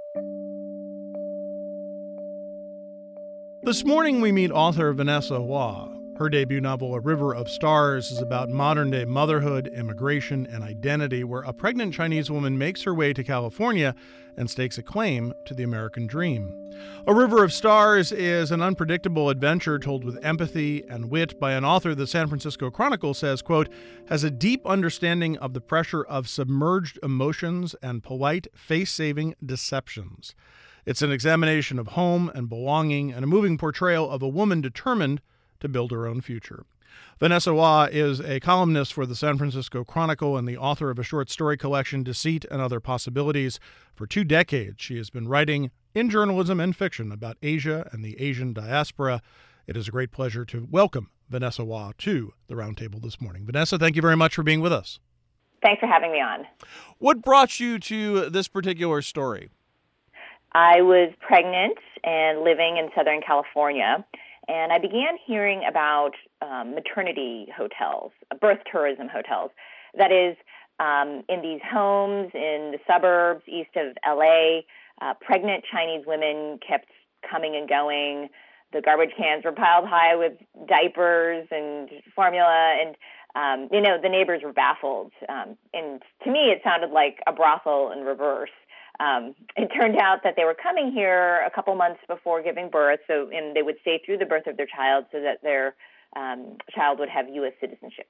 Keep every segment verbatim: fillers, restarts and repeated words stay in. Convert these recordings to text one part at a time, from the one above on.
This morning, we meet author Vanessa Hua. Her debut novel, A River of Stars, is about modern-day motherhood, immigration, and identity, where a pregnant Chinese woman makes her way to California and stakes a claim to the American dream. A River of Stars is an unpredictable adventure told with empathy and wit by an author the San Francisco Chronicle says, quote, has a deep understanding of the pressure of submerged emotions and polite, face-saving deceptions. It's an examination of home and belonging and a moving portrayal of a woman determined to build her own future. Vanessa Hua is a columnist for the San Francisco Chronicle and the author of a short story collection, Deceit and Other Possibilities. For two decades, she has been writing in journalism and fiction about Asia and the Asian diaspora. It is a great pleasure to welcome Vanessa Hua to the Roundtable this morning. Vanessa, thank you very much for being with us. Thanks for having me on. What brought you to this particular story? I was pregnant and living in Southern California, and I began hearing about um, maternity hotels, birth tourism hotels. That is, um, in these homes in the suburbs east of L A, uh, pregnant Chinese women kept coming and going. The garbage cans were piled high with diapers and formula, and um, you know, the neighbors were baffled. Um, and to me, it sounded like a brothel in reverse. Um, it turned out that they were coming here a couple months before giving birth, so and they would stay through the birth of their child so that their um, child would have U S citizenship.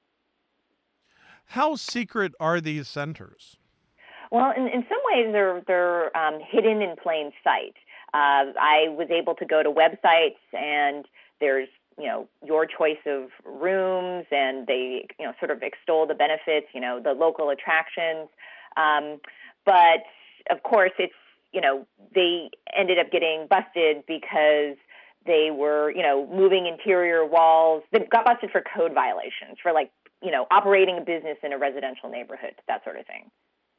How secret are these centers? Well, in, in some ways, they're they're um, hidden in plain sight. Uh, I was able to go to websites, and there's you know your choice of rooms, and they you know sort of extol the benefits, you know the local attractions, um, but of course, it's, you know, they ended up getting busted because they were, you know, moving interior walls. They got busted for code violations, for like, you know, operating a business in a residential neighborhood, that sort of thing.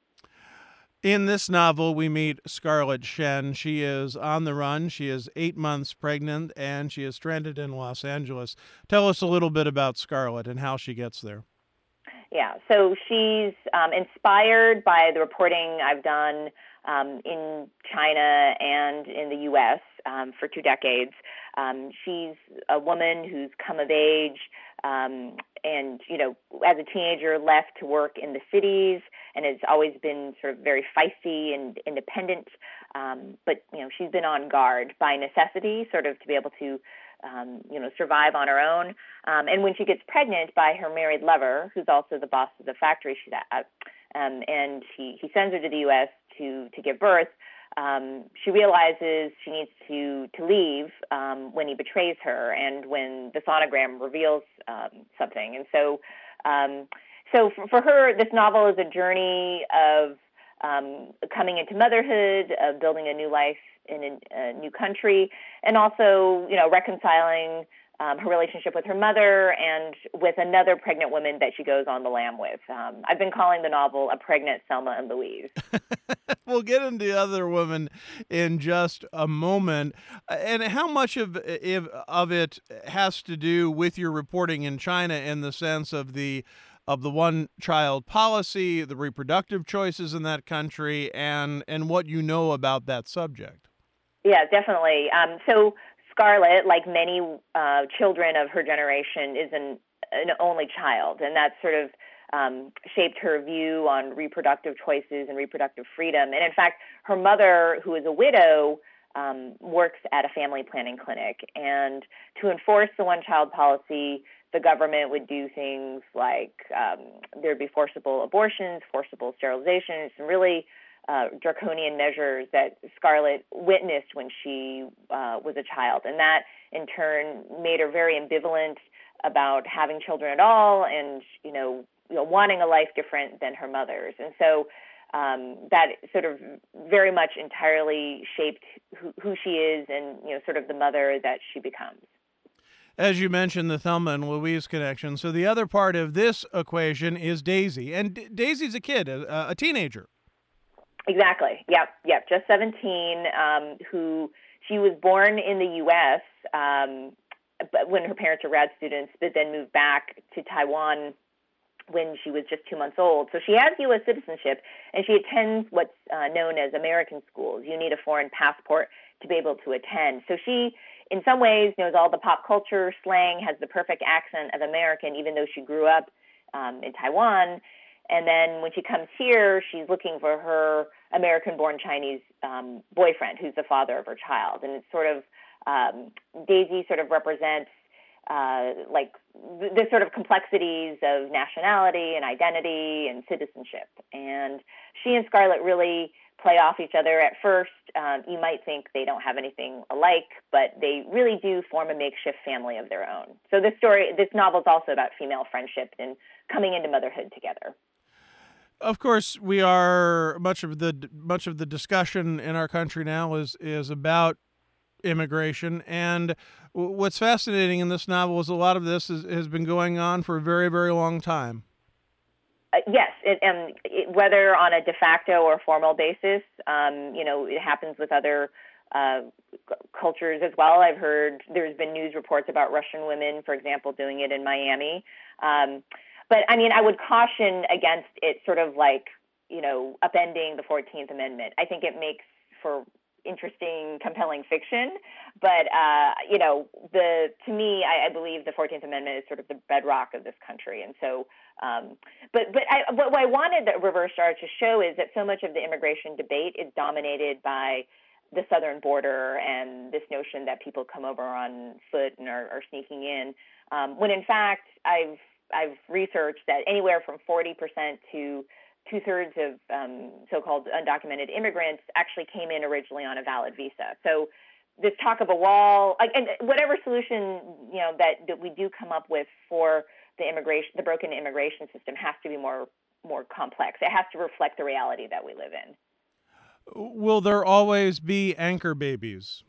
In this novel, we meet Scarlett Shen. She is on the run. She is eight months pregnant, and she is stranded in Los Angeles. Tell us a little bit about Scarlett and how she gets there. Yeah, so she's um, inspired by the reporting I've done um, in China and in the U S um, for two decades. Um, she's a woman who's come of age um, and, you know, as a teenager left to work in the cities and has always been sort of very feisty and independent. Um, but, you know, she's been on guard by necessity, sort of to be able to Um, you know, survive on her own. Um, and when she gets pregnant by her married lover, who's also the boss of the factory she's at, um, and he, he sends her to the U S to, to give birth, um, she realizes she needs to, to leave um, when he betrays her and when the sonogram reveals um, something. And so, um, so for, for her, this novel is a journey of um, coming into motherhood, of building a new life in a, a new country, and also, you know, reconciling um, her relationship with her mother and with another pregnant woman that she goes on the lam with. Um, I've been calling the novel a pregnant Selma and Louise. We'll get into the other woman in just a moment. And how much of if, of it has to do with your reporting in China in the sense of the of the one-child policy, the reproductive choices in that country, and and what you know about that subject? Yeah, definitely. Um, so Scarlett, like many uh, children of her generation, is an, an only child, and that sort of um, shaped her view on reproductive choices and reproductive freedom. And in fact, her mother, who is a widow, um, works at a family planning clinic. And to enforce the one-child policy, the government would do things like um, there'd be forcible abortions, forcible sterilizations, some really uh, draconian measures that Scarlett witnessed when she uh, was a child. And that, in turn, made her very ambivalent about having children at all and, you know, you know wanting a life different than her mother's. And so um, that sort of very much entirely shaped who, who she is and, you know, sort of the mother that she becomes. As you mentioned, the Thelma and Louise connection. So the other part of this equation is Daisy. And D- Daisy's a kid, a, a teenager. Exactly. Yep. Yep. Just seventeen, um, who she was born in the U S um, but when her parents were grad students, but then moved back to Taiwan when she was just two months old. So she has U S citizenship, and she attends what's uh, known as American schools. You need a foreign passport to be able to attend. So she, in some ways, knows all the pop culture slang, has the perfect accent of American, even though she grew up um, in Taiwan. And then when she comes here, she's looking for her American-born Chinese um, boyfriend, who's the father of her child. And it's sort of, um, Daisy sort of represents uh, like the, the sort of complexities of nationality and identity and citizenship. And she and Scarlett really play off each other. At first, um, you might think they don't have anything alike, but they really do form a makeshift family of their own. So this story, this novel is also about female friendship and coming into motherhood together. Of course, we are much of the much of the discussion in our country now is is about immigration, and what's fascinating in this novel is a lot of this is, has been going on for a very, very long time. Uh, yes, it, and it, whether on a de facto or formal basis, um, you know, it happens with other uh, c- cultures as well. I've heard there's been news reports about Russian women, for example, doing it in Miami. Um, But, I mean, I would caution against it sort of like, you know, upending the fourteenth Amendment. I think it makes for interesting, compelling fiction. But, uh, you know, the to me, I, I believe the fourteenth Amendment is sort of the bedrock of this country. And so, um, but but I, what I wanted the Reverse Star to show is that so much of the immigration debate is dominated by the southern border and this notion that people come over on foot and are, are sneaking in, um, when in fact, I've I've researched that anywhere from forty percent to two-thirds of um, so-called undocumented immigrants actually came in originally on a valid visa. So this talk of a wall, like, and whatever solution, you know, that, that we do come up with for the immigration, the broken immigration system has to be more more complex. It has to reflect the reality that we live in. Will there always be anchor babies?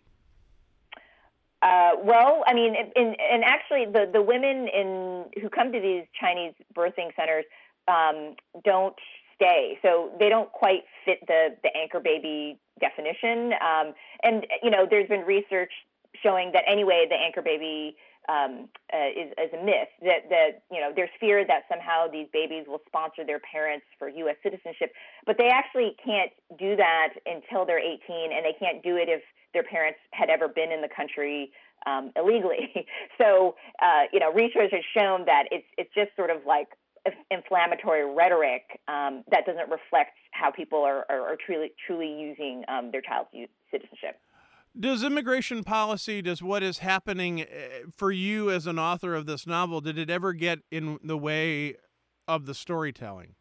Uh, well, I mean, in, and actually, the, the women in who come to these Chinese birthing centers um, don't stay, so they don't quite fit the the anchor baby definition. Um, and you know, there's been research showing that anyway, the anchor baby um, uh, is, is a myth. That that you know, there's fear that somehow these babies will sponsor their parents for U S citizenship, but they actually can't do that until they're eighteen, and they can't do it if their parents had ever been in the country um, illegally. So, uh, you know, research has shown that it's it's just sort of like inflammatory rhetoric um, that doesn't reflect how people are, are, are truly truly using um, their child's citizenship. Does immigration policy, does what is happening for you as an author of this novel, did it ever get in the way of the storytelling?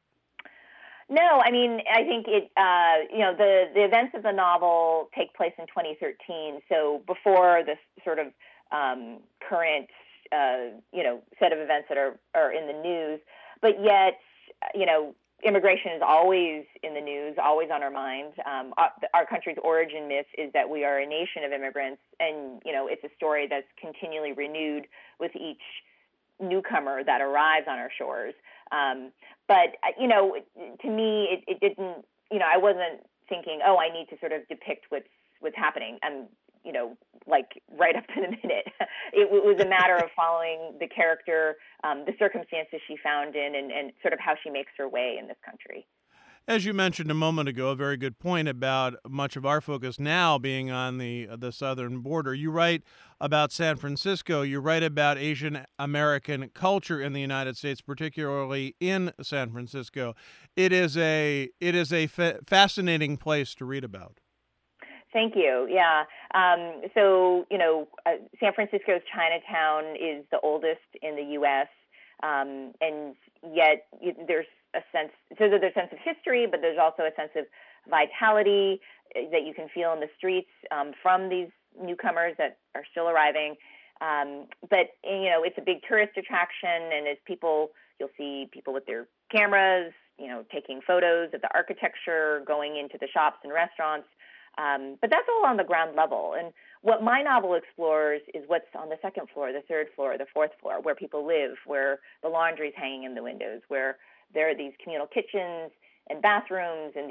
No, I mean, I think it, uh, you know, the, the events of the novel take place in twenty thirteen, so before this sort of um, current, uh, you know, set of events that are, are in the news. But yet, you know, immigration is always in the news, always on our minds. Um, our, our country's origin myth is that we are a nation of immigrants, and, you know, it's a story that's continually renewed with each newcomer that arrives on our shores. Um, but, you know, to me, it, it didn't, you know, I wasn't thinking, oh, I need to sort of depict what's, what's happening. I'm, you know, like right up to the minute. It, it was a matter of following the character, um, the circumstances she found in, and, and sort of how she makes her way in this country. As you mentioned a moment ago, a very good point about much of our focus now being on the the southern border. You write about San Francisco. You write about Asian American culture in the United States, particularly in San Francisco. It is a it is a fa- fascinating place to read about. Thank you. Yeah. Um, so, you know, uh, San Francisco's Chinatown is the oldest in the U S, um, and yet you, there's a sense, so there's a sense of history, but there's also a sense of vitality that you can feel in the streets um, from these newcomers that are still arriving. Um, but, you know, it's a big tourist attraction, and as people, you'll see people with their cameras, you know, taking photos of the architecture, going into the shops and restaurants. Um, but that's all on the ground level. And what my novel explores is what's on the second floor, the third floor, the fourth floor, where people live, where the laundry's hanging in the windows, where there are these communal kitchens and bathrooms and these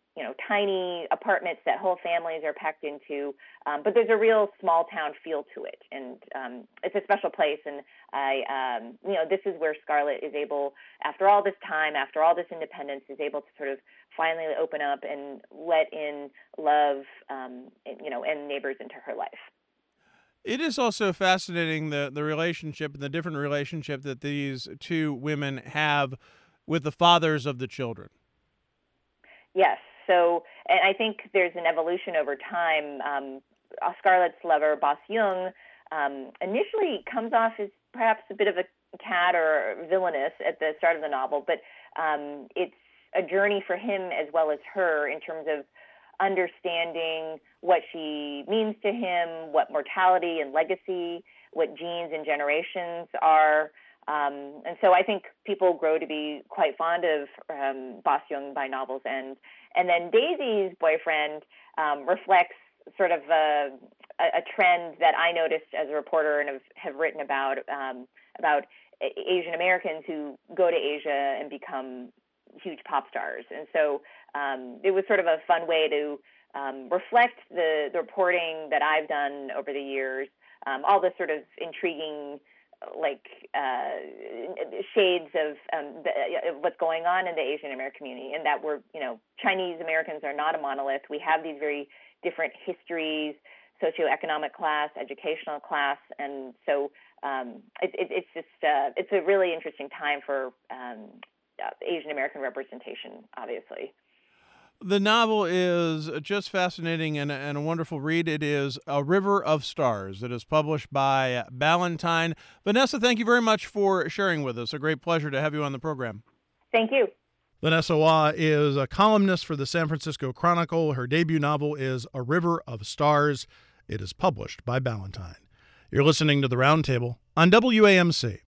you know, tiny apartments that whole families are packed into, um, but there's a real small town feel to it, and um, it's a special place. And I, um, you know, this is where Scarlett is able, after all this time, after all this independence, is able to sort of finally open up and let in love, um, and, you know, and neighbors into her life. It is also fascinating the the relationship and the different relationship that these two women have with the fathers of the children. Yes. So, and I think there's an evolution over time. Um, Scarlett's lover, Bos Young, um, initially comes off as perhaps a bit of a cad or villainous at the start of the novel, but um, it's a journey for him as well as her in terms of understanding what she means to him, what mortality and legacy, what genes and generations are. Um, and so I think people grow to be quite fond of um, Bos Young by novel's end. And then Daisy's boyfriend um, reflects sort of a, a trend that I noticed as a reporter and have, have written about, um, about Asian Americans who go to Asia and become huge pop stars. And so um, it was sort of a fun way to um, reflect the, the reporting that I've done over the years, um, all the sort of intriguing like uh, shades of um, the, uh, what's going on in the Asian American community, and that we're, you know, Chinese Americans are not a monolith. We have these very different histories, socioeconomic class, educational class, and so um, it, it, it's just uh, it's a really interesting time for um, Asian American representation, obviously. The novel is just fascinating and a, and a wonderful read. It is A River of Stars. It is published by Ballantine. Vanessa, thank you very much for sharing with us. A great pleasure to have you on the program. Thank you. Vanessa Wah is a columnist for the San Francisco Chronicle. Her debut novel is A River of Stars. It is published by Ballantine. You're listening to The Roundtable on W A M C.